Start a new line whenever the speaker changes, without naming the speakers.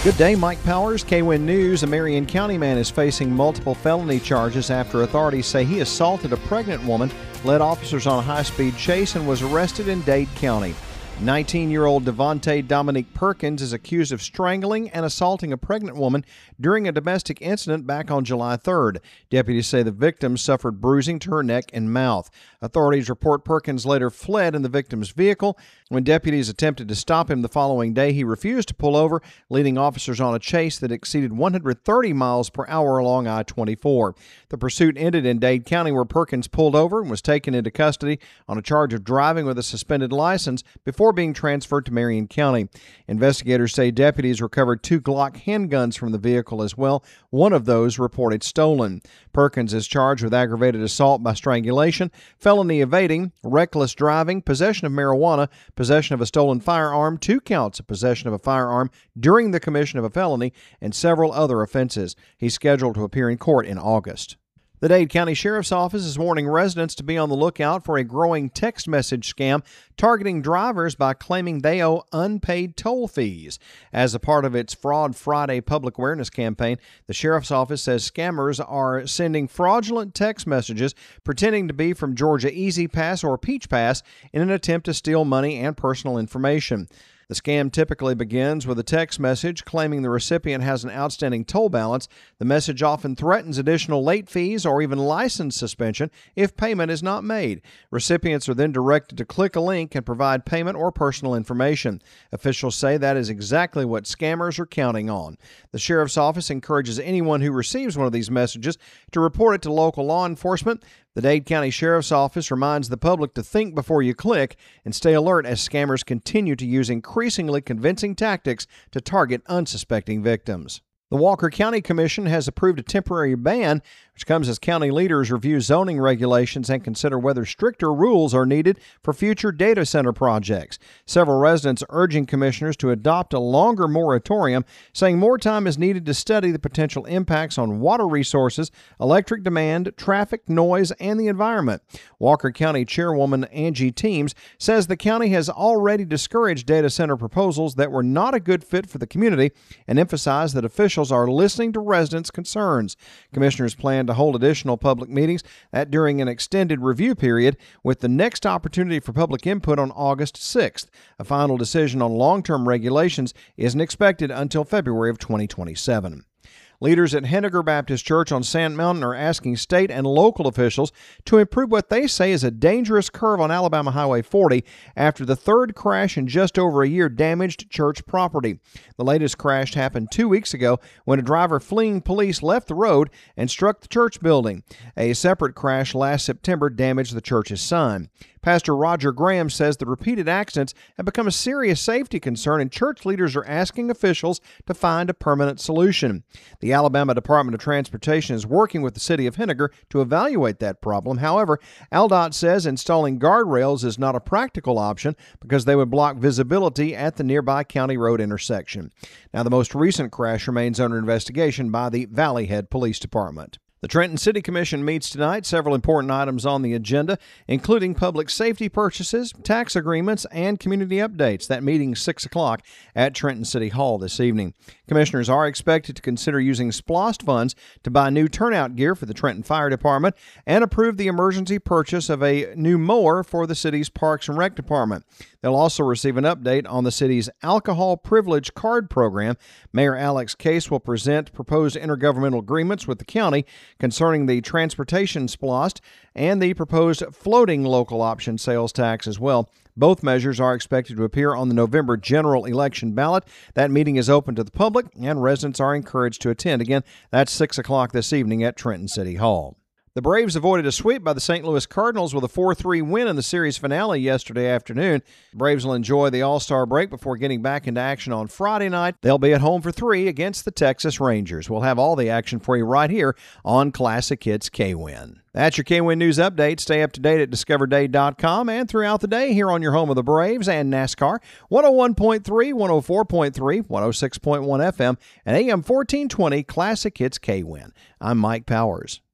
Good day, Mike Powers, KWIN News. A Marion County man is facing multiple felony charges after authorities say he assaulted a pregnant woman, led officers on a high-speed chase, and was arrested in Dade County. 19-year-old Devontae Dominique Perkins is accused of strangling and assaulting a pregnant woman during a domestic incident back on July 3rd. Deputies say the victim suffered bruising to her neck and mouth. Authorities report Perkins later fled in the victim's vehicle. When deputies attempted to stop him the following day, he refused to pull over, leading officers on a chase that exceeded 130 miles per hour along I-24. The pursuit ended in Dade County, where Perkins pulled over and was taken into custody on a charge of driving with a suspended license before being transferred to Marion County. Investigators say deputies recovered 2 Glock handguns from the vehicle as well, one of those reported stolen. Perkins is charged with aggravated assault by strangulation, felony evading, reckless driving, possession of marijuana, possession of a stolen firearm, 2 counts of possession of a firearm during the commission of a felony, and several other offenses. He's scheduled to appear in court in August. The Dade County Sheriff's Office is warning residents to be on the lookout for a growing text message scam targeting drivers by claiming they owe unpaid toll fees. As a part of its Fraud Friday public awareness campaign, the Sheriff's Office says scammers are sending fraudulent text messages pretending to be from Georgia Easy Pass or Peach Pass in an attempt to steal money and personal information. The scam typically begins with a text message claiming the recipient has an outstanding toll balance. The message often threatens additional late fees or even license suspension if payment is not made. Recipients are then directed to click a link and provide payment or personal information. Officials say that is exactly what scammers are counting on. The Sheriff's Office encourages anyone who receives one of these messages to report it to local law enforcement. The Dade County Sheriff's Office reminds the public to think before you click and stay alert as scammers continue to use increasingly convincing tactics to target unsuspecting victims. The Walker County Commission has approved a temporary ban, which comes as county leaders review zoning regulations and consider whether stricter rules are needed for future data center projects. Several residents are urging commissioners to adopt a longer moratorium, saying more time is needed to study the potential impacts on water resources, electric demand, traffic, noise, and the environment. Walker County Chairwoman Angie Teams says the county has already discouraged data center proposals that were not a good fit for the community and emphasized that officials are listening to residents' concerns. Commissioners plan to hold additional public meetings during an extended review period, with the next opportunity for public input on August 6th. A final decision on long-term regulations isn't expected until February of 2027. Leaders at Henniger Baptist Church on Sand Mountain are asking state and local officials to improve what they say is a dangerous curve on Alabama Highway 40 after the third crash in just over a year damaged church property. The latest crash happened 2 weeks ago when a driver fleeing police left the road and struck the church building. A separate crash last September damaged the church's sign. Pastor Roger Graham says the repeated accidents have become a serious safety concern, and church leaders are asking officials to find a permanent solution. The Alabama Department of Transportation is working with the city of Henniger to evaluate that problem. However, ALDOT says installing guardrails is not a practical option because they would block visibility at the nearby county road intersection. Now, the most recent crash remains under investigation by the Valley Head Police Department. The Trenton City Commission meets tonight. Several important items on the agenda, including public safety purchases, tax agreements, and community updates. That meeting is 6 o'clock at Trenton City Hall this evening. Commissioners are expected to consider using SPLOST funds to buy new turnout gear for the Trenton Fire Department and approve the emergency purchase of a new mower for the city's Parks and Rec Department. They'll also receive an update on the city's alcohol privilege card program. Mayor Alex Case will present proposed intergovernmental agreements with the county concerning the transportation SPLOST and the proposed floating local option sales tax as well. Both measures are expected to appear on the November general election ballot. That meeting is open to the public, and residents are encouraged to attend. Again, that's 6 o'clock this evening at Trenton City Hall. The Braves avoided a sweep by the St. Louis Cardinals with a 4-3 win in the series finale yesterday afternoon. The Braves will enjoy the All-Star break before getting back into action on Friday night. They'll be at home for 3 against the Texas Rangers. We'll have all the action for you right here on Classic Hits KWIN. That's your KWIN News Update. Stay up to date at discoverdade.com and throughout the day here on your home of the Braves and NASCAR. 101.3, 104.3, 106.1 FM, and AM 1420 Classic Hits KWIN. I'm Mike Powers.